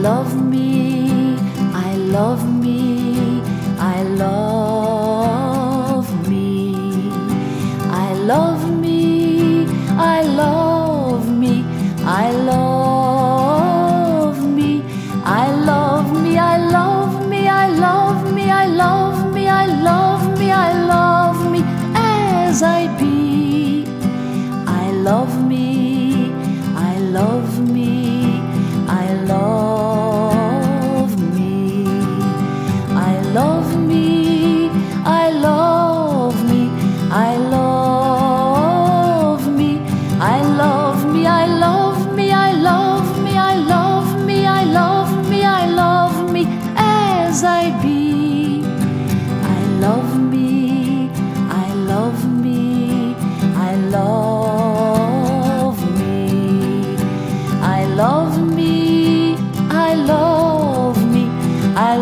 love me, I love me, I love me. I love me, I love me, I love me. I love me, I love me, I love me, I love me, I love me, I love me as I be. I love me, I love me, I love me. I love me, I love me, I love me. I love me, I love me, I love me, I love me, I love me, I love me as I be. I love me, I love me, I love me. I love me, I love me, I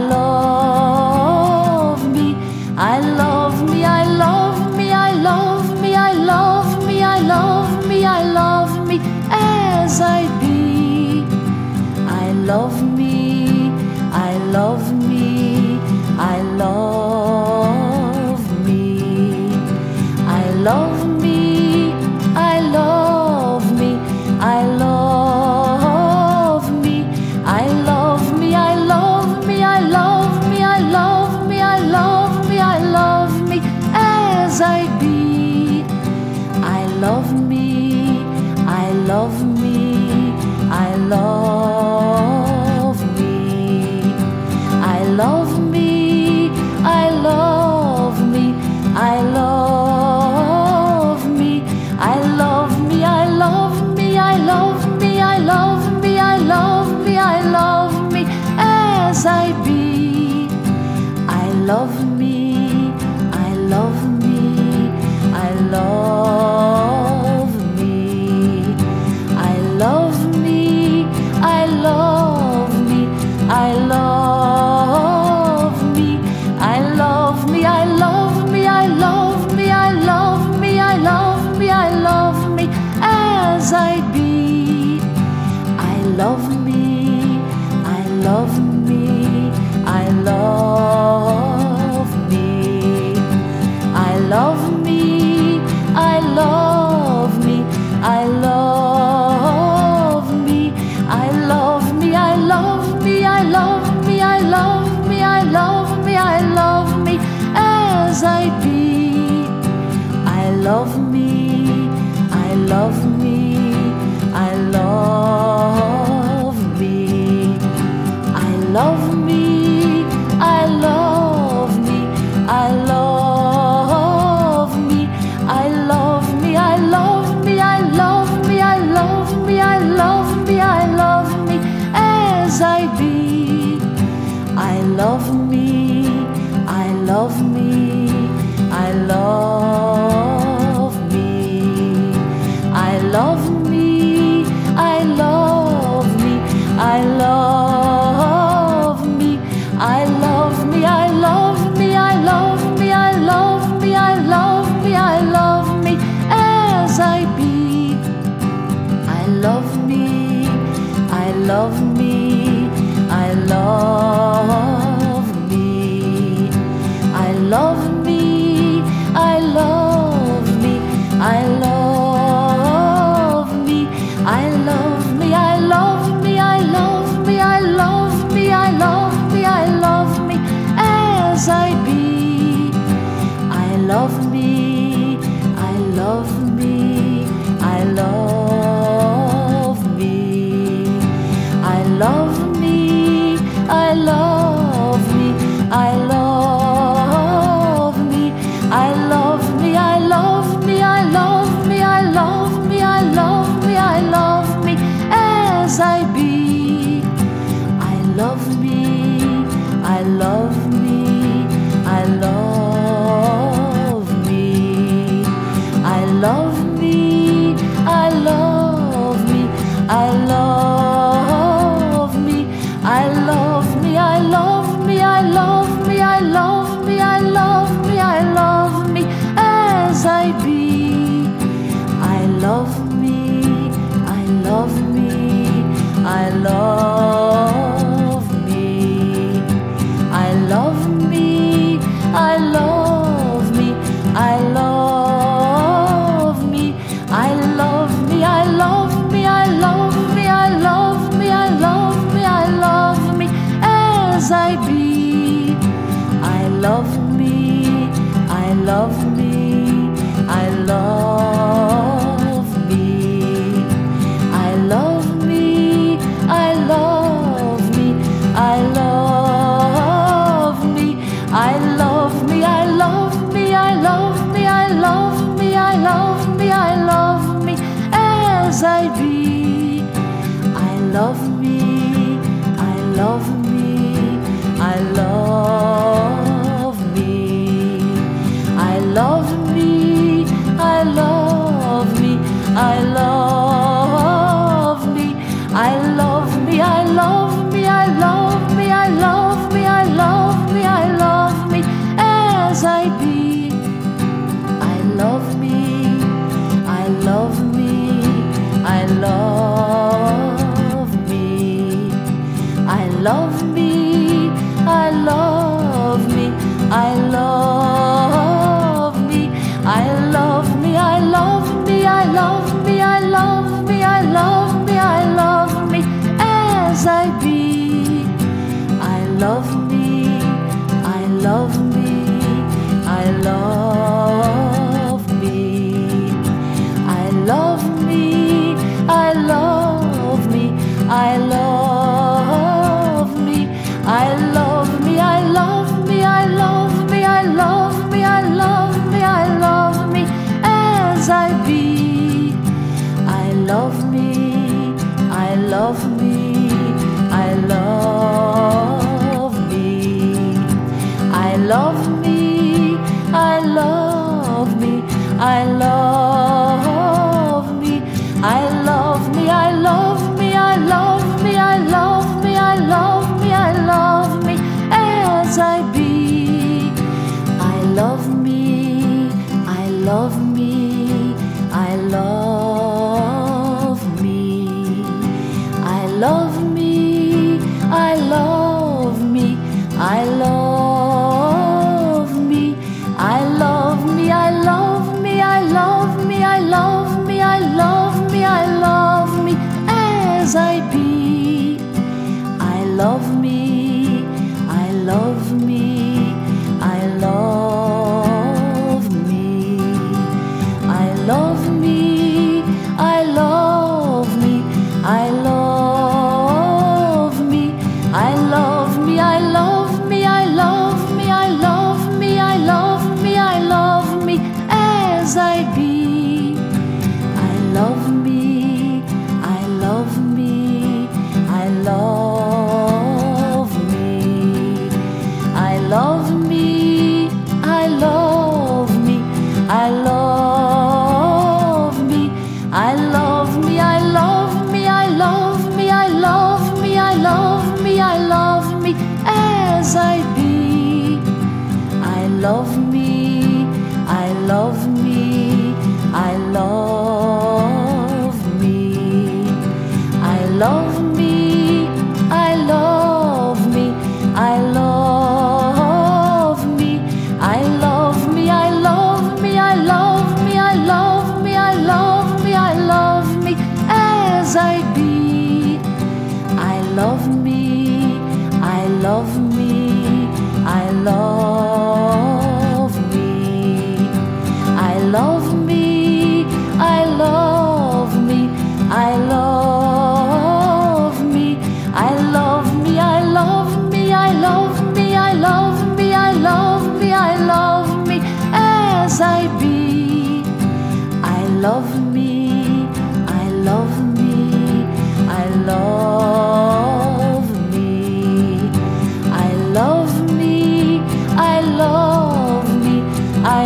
love me. I love me, I love me, I love me, I love me, I love me, I love me as I be. I love me, I love me, I love me. I love me, I love me, I love me. I love me, I love me, I love me, I love me, I love me, I love me as I be. I love me, I love me, I love me. I love me, I love me, I love me. I love me, I love me, I love me, I love me, I love me, I love me as I be. I love me, I love me, I love me. I love me, I love me, I love me. I love me, I love me, I love me, I love me, I love me, I love me as I be. I love me, I love me, I love me. I love me, I love me, I love me. I love me, I love me, I love me, I love me, I love me, I love me as I be. I love me, I love me, I love me. I love me, I love me, I love me. I love me, I love me, I love me, I love me, I love me, I love me as I be. I love me, I love me, I love me. I love me, I love me, I love me. I love me, I love me, I love me, I love me, I love me, I love me as I be. I love me, I love me, I love me. I love me, I love me, I love me. I love me, I love me, I love me, I love me, I love me, I love me as I be. I love me, I love me, I love me. I love me, I love me, I love me. I love me, I love me, I love me, I love me, I love me, I love me as I be. I love me, I love me, I love me. love me, I love me, I love me, I love me, I love me, I love me, I love me, I love me, I love me, I love me, I love me as I be. I love me, I love me, I love me, I love me, I love me, I love me, I love me, I love me, I love me, I love me, I love me, I love me as I be. I love me, I love me, I love me, I love me, I love me, I love me, I love me, I love me, I love me, I love me, I love me, I love me as I be. I love me, I love me, I love me, I love me, I love me, I love me, I love me, I love me, I love me, I love me, I love me, I love me as I be. I love me, I love me, I love me, I love me, I love me, I love me, I love me, I love me, I love me, I love me, I love me, I love me as I be. I love me, I love me, I love me, I love me, I love me, I love me, I love me, I love me, I love me, I love me, I love me, I love me as I be. I love me, I love me, I love me, I love me, I love me, I love me, I love me, I love me, I love me, I love me, I love me, I love me as I be. I love me, I love me, I love me, I love me, I love me, I love me, I love me, I love me, I love me, I love me, I love me, I love me as I be. I love me, I love me, I love me, I love me, I love me, I love me, I love me, I love me, I love me, I love me, I love me, I love me as I be. I love me, I love me, I love me, I love me, I love me, I love me, I love me, I love me, I love me, I love me, I love me, I love me as I be. I love me, I love me, I love me, I love me, I love me, I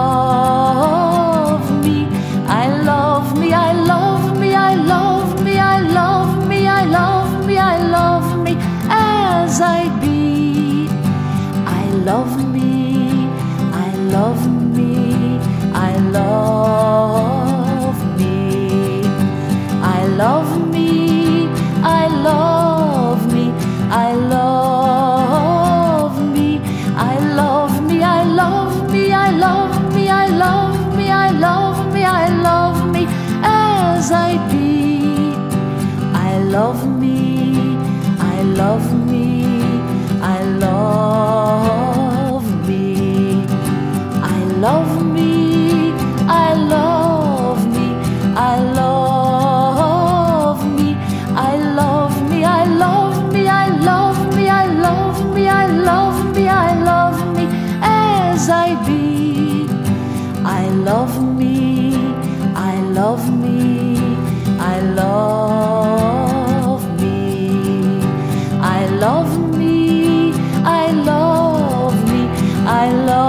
love me, I love me, I love me, I love me, I love me, I love me, I love me as I be. I love me, I love me, I love me, I love me, I love me, I love me, I love me, I love me, I love me, I love me, I love me, I love me as I be. I love me, I love me, I love me, I love love me, I love me, I love me, I love me, I love me, I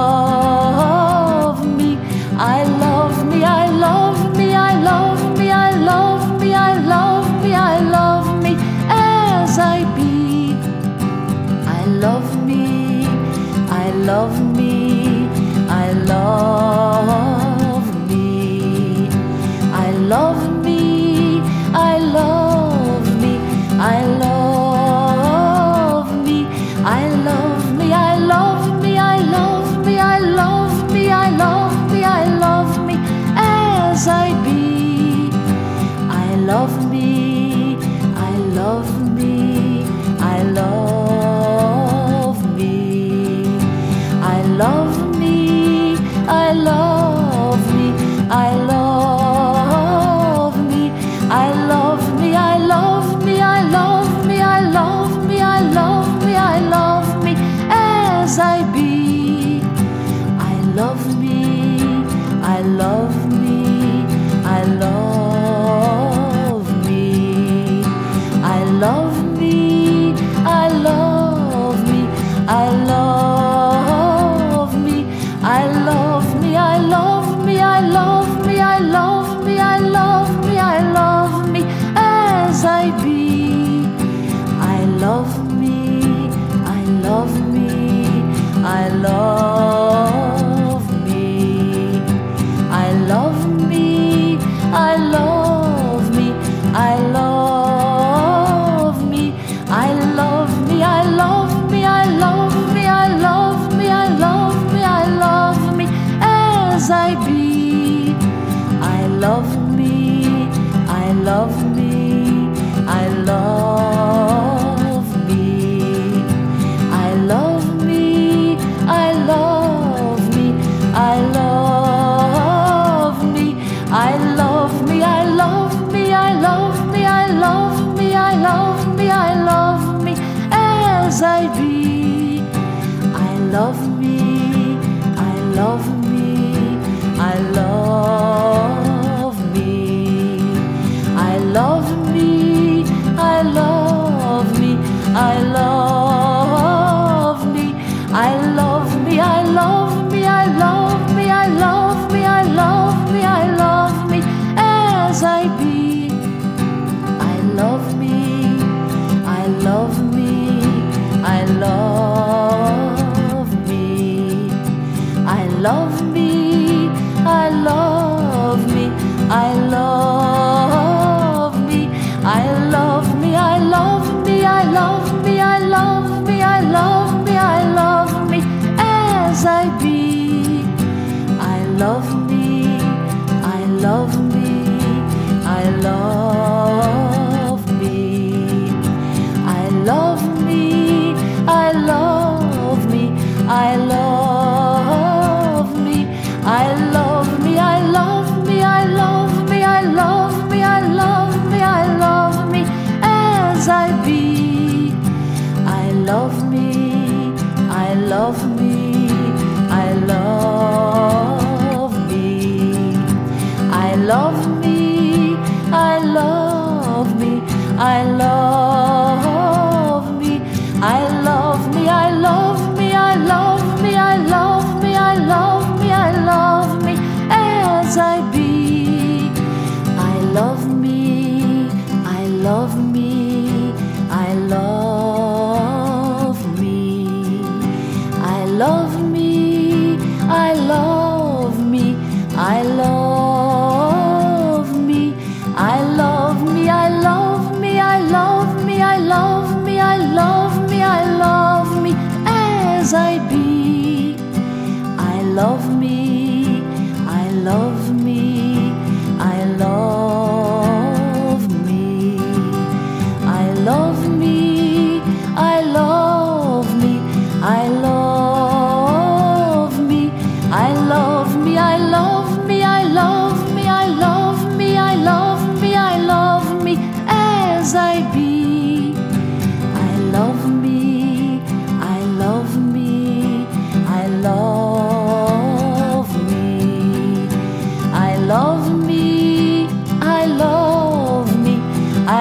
love me, I love me, I love me, I love me, I love me, I love me, I love me as I be. I love me, I love me, I love me, I love me, I love me, I love me, I love me, I love me, I love me, I love me, I love me, I love me as I be. I love me, I love me, I love me, I love me, I love me, I love me, I love me, I love me, I love me, I love me, I love me, I love me as I be. I love me, I love me, I love me, I love me, I love me, I love me, I love me, I love me, I love me, I love me, I love me, I love me as I be. I love me, I love me, I love me, I love me, I love me, I love me, I love me, I love me, I love me, I love me, I love me, I love me as I be. I love me, I love me, I love me, I love me, I love me, I love me, I love me, I love me, I love me, I love me, I love me, I love me as I be. I love me, I love me, I love me, I love me, I love me, I love me, I love me, I love me, I love me, I love me, I love me, I love me as I be. I love me, I love me, I love me, I love me, I love me, I love me, I love me, I love me, I love me, I love me, I love me, I love me as I be. I love me, I love me, I love me, I love me, I love me, I love me, I love me, I love me, I love me, I love me, I love me, I love me as I be. I love me, I love me, I love me, I love me, I love me, I love me, I love me, I love me, I love me, I love me, I love me, I love me as I be. I love me, I love me, I love me, I love me, I love me, I love love me, I love me, I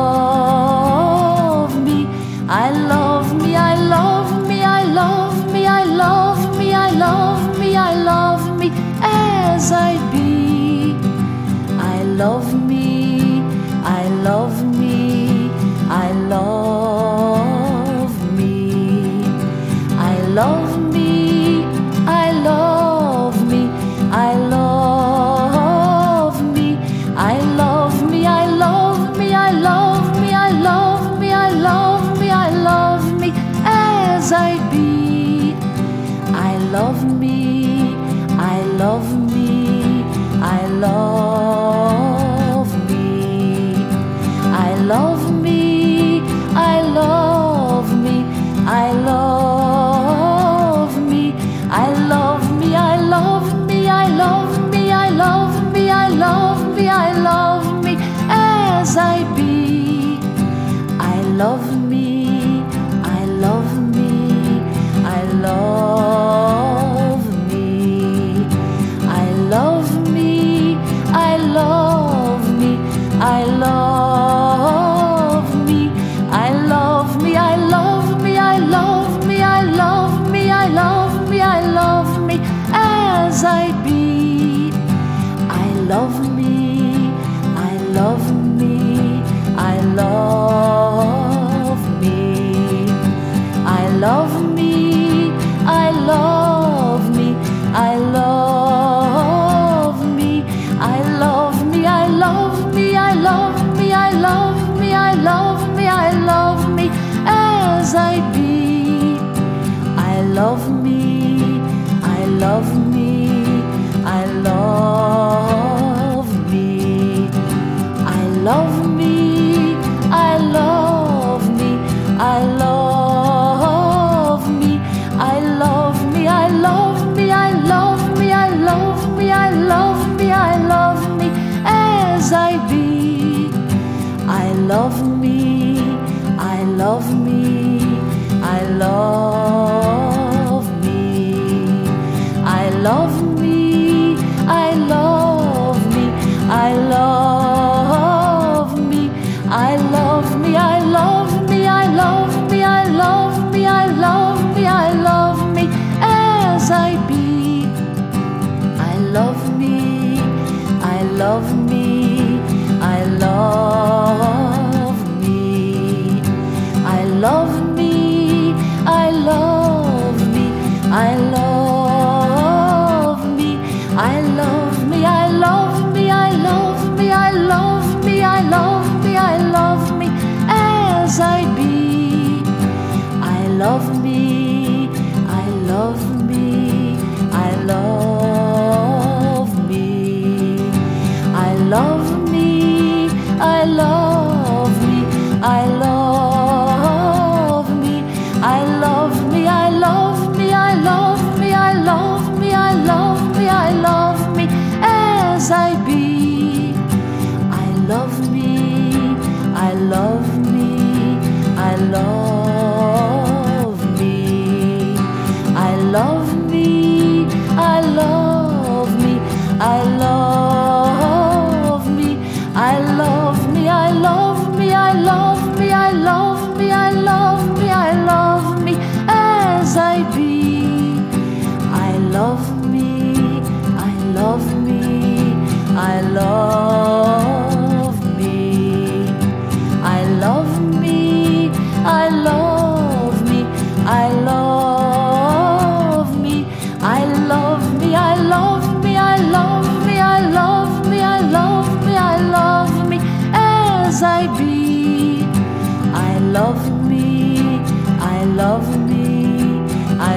love me, I love me, I love me, I love me, I love me, I love me, I love me as I be. I love me, I love me, I love me, I love me, I love me, I love me, I love me, I love me, I love me, I love me, I love me, I love me as I be. I love me, I love me, I love me, I love me, I love me, I love me, I love me, I love me, I love me, I love me, I love me, I love me as I be. I love me, I love me, I love me, I love me, I love me, I love me, I love me, I love me, I love me, I love me, I love me, I love me as I be. I love me, I love me, I love me, I love me, I love me, I love me, I love me, I love me, I love me, I love me, I love me, I love me as I be. I love me, I love me, I love me, I love me, I love me, I love me, I love me, I love me, I love me, I love me, I love me, I love me as I be. I love me, I love me, I love me, I love me, I love me, I love me, I love me, I love me, I love me, I love me, I love me, I love me as I be. I love me, I love me, I love me, I love me, I love me, I love me, I love me, I love me, I love me, I love me, I love me, I love me as I be. I love me, I love me, I love me, I love me, I love me, I love me, I love me, I love me, I love me, I love me, I love me, I love me as I be. I love me, I love me, I love me, I love me, I love me, I love me, I love me, I love me, I love me, I love me, I love me, I love me as I be. I love me, I love me, I love me, I love me, I love me, I love me, I love me, I love me, I love me, I love me, I love me, I love me as I be. I love me, I love me, I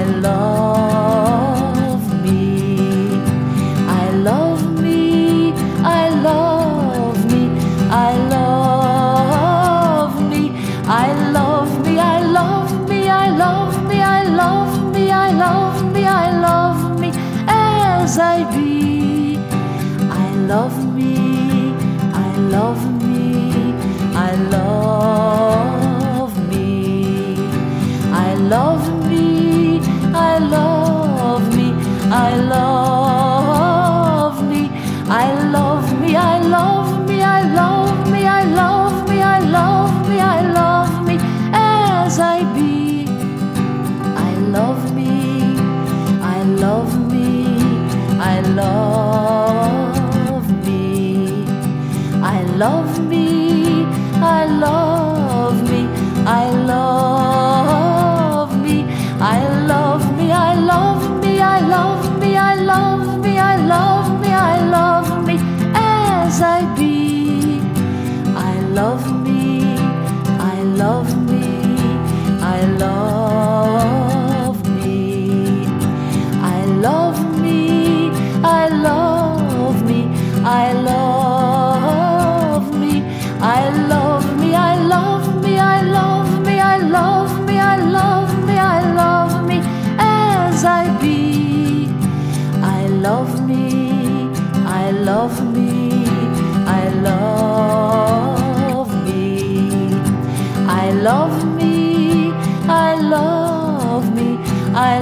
love me, I love me, I love me, I love me, I love me, I love me, I love me, I love me, I love me, I love me as I be. I love me, I love me, I love me, I love me, I love me, I love me, I love me, I love me, I love me, I love me, I love me, I love me, I love me, I love me, I love me as I be. I love me, I love me, I love me, I love me, I love me, I love me, I love me, I love me, I love me, I love me, I love me, I love me as I be. I love me, I love me, I love me, I love me, I love me, I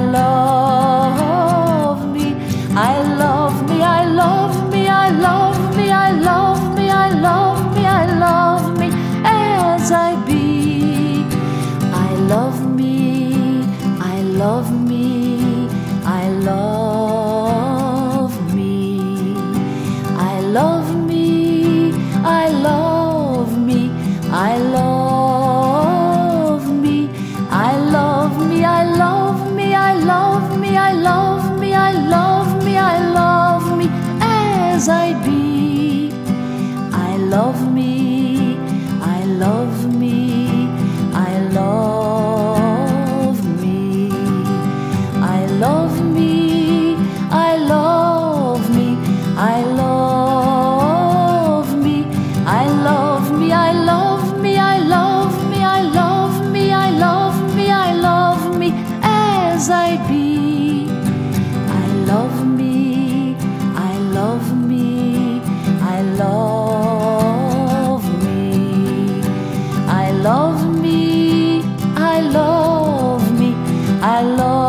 love me, I love me, I love me, I love me, I love me, I love me, I love me as I be. I love me, I love me, I love me, I love me, I love me, I love me, I love me, I love me, I love me, I love me, I love me, I love me as I be. I love me, I love me, I love me, I love me, I love me, I love me, I love me, I love me, I love me, I love me, I love me, I love me as I be. I love me, I love me, I love me, I love me, I love me, I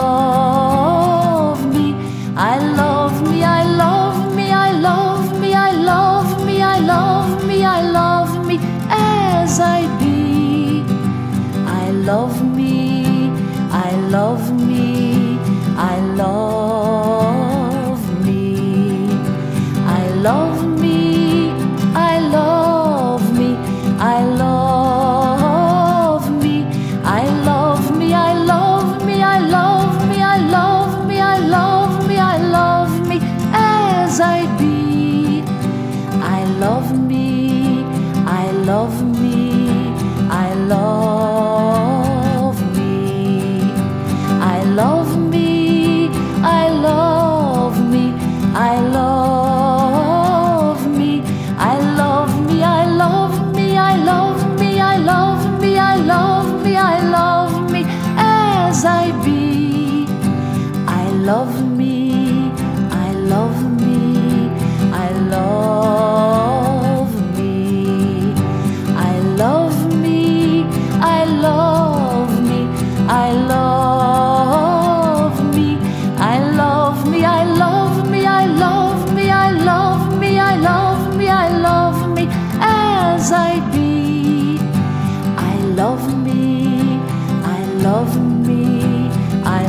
love me, I love me, I love me, I love me, I love me, I love me, I love me as I be. I love me, I love me, I love me, I love me, I love me, I love me, I love me, I love me, I love me, I love me, I love me, I love me as I be. I love me, I love me, I love me, I love me, I love me, I love me, I love me, I love me, I love me, I love me, I love me, I love me as I be. I love me, I love me, I love me, I love me, I love me, I love me, I love me, I love me, I love me, I love me, I love me, I love me as I be. I love me, I love me, I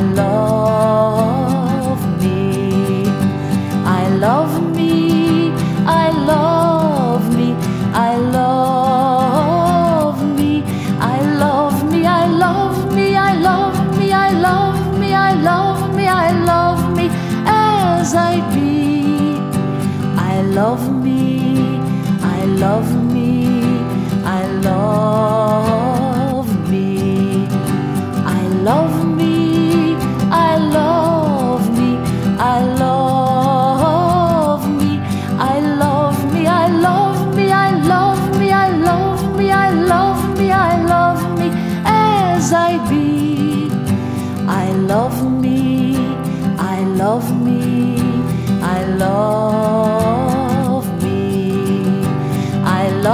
love me, I love me, I love me, I love me, I love me, I love me, I love me, I love me, I love me, I love me as I be. I love me, I love me, I love me, I love me, I love me, I love me, I love me, I love me, I love me, I love me, I love me, I love me as I be. I love me, I love me, I love me, I love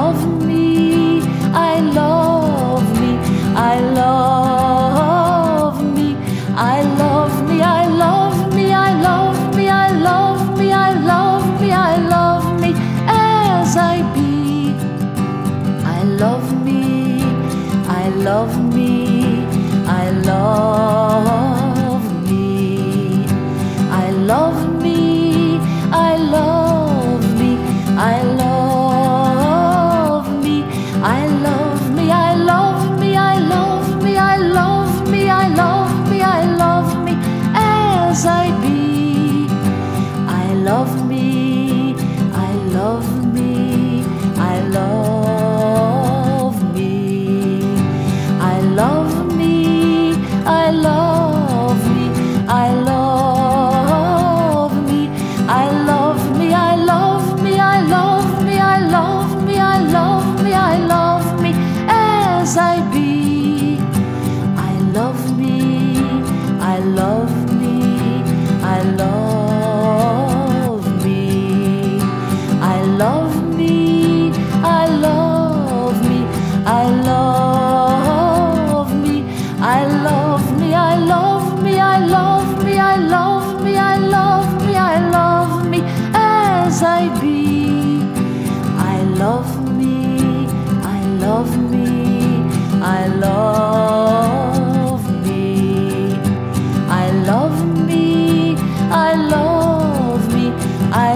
as I be. I love me, I love me, I love me. I love me, I love me, I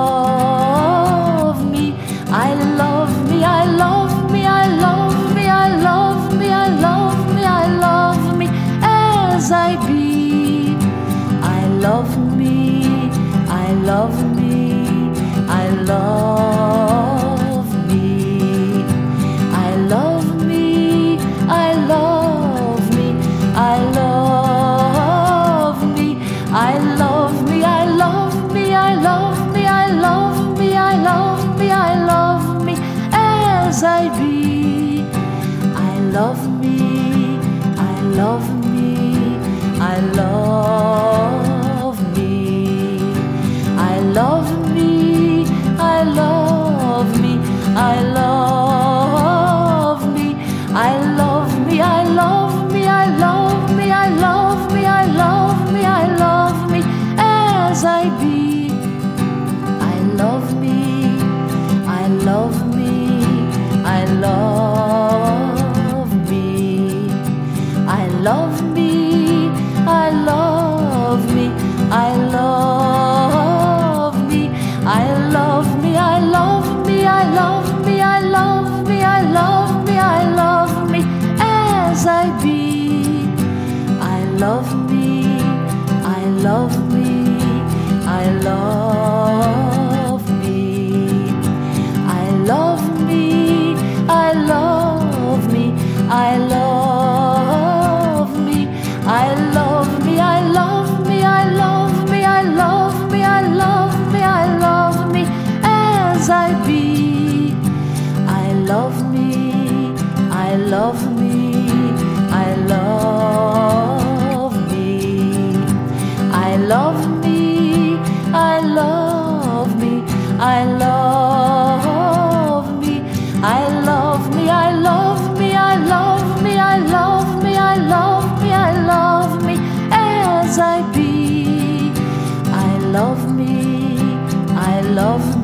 love me. I love me, I love me, I love me, I love me, I love me, I love me as I be. I love me, I love me, I love me. I love me, I love me, I love me. I love me, I love me, I love me, I love me, I love me, I love me as I be. I love me, I love me, I love me. I love me, I love me, I love me. I love me, I love me, I love me, I love me, I love me, I love me as I be. I love me, I love me, I love me. I love me, I love me, I love me. I love me, I love me, I love me, I love me, I love me, I love me as I be. I love me, I love me, I love me. I love me, I love me, I love me. I love me, I love me, I love me, I love me, I love me, I love me as I be. I love me, I love me, I love me. I love me, I love me, I love me. I love me, I love me, I love me, I love me, I love me, I love me as I be. I love me, I love me.